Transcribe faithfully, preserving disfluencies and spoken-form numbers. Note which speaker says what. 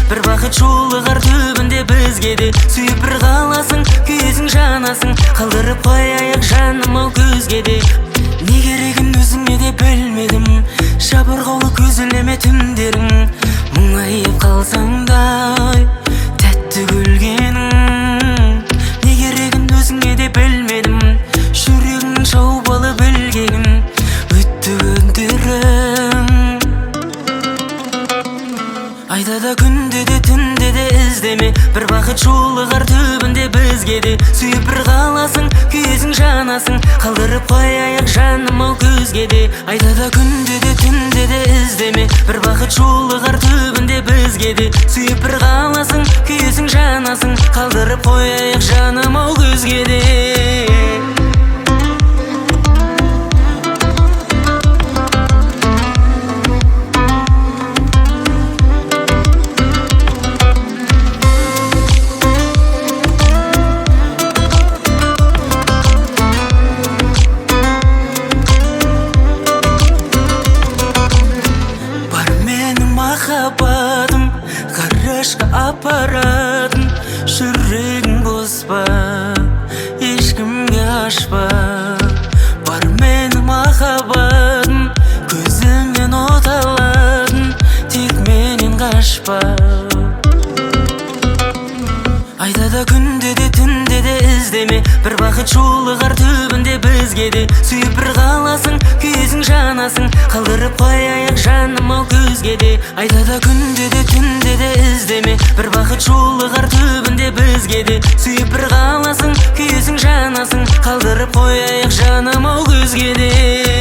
Speaker 1: бір бақыт жолы қар түбінде бізге де. Сүйіп бір қаласың, күйесің, жанасың, қалдырып қояйық жаным ау көзге де. Не керегін өзіңе де білмедім, жабырқаулы көзілеме түндерің, мұңайып қалсаң да тәтті күлгенің. Не керегін өзіңе де білмедім, жүрегің шауып алып білгегін, өтті күндерің. Айда да күнде де түнде де іздеме, бір бақыт жолы қар түбінде бізге де. Сүйіп бір қаласың, күйесің, жанасың, қалдырып қояйық жаным ау көзге де. Айда да күнде де түнде де іздеме, бір бақыт жолы қар түбінде бізге де. Сүйіп бір қаласың, күйесің, жанасың, қалдырып қояйық жаным ау көзге де. Махаббатым ғарышқа апаратын, жүрегің бос па, ешкімге ашпа. Бар менің махаббатым, көзіңнен от алатын, тек менен қашпа. Айда да күнде де түнде де іздеме, бір бақыт жолы қар түбінде бізге де. Сүйіп бір қаласың, күйесің, жанасың, қалдырып қояйық жаным ау көзге де. Айда да күнде де түнде де іздеме, бір бақыт жолы қар түбінде бізге де. Сүйіп бір қаласың, күйесің, жанасың, қалдырып қояйық жаным ау көзге де.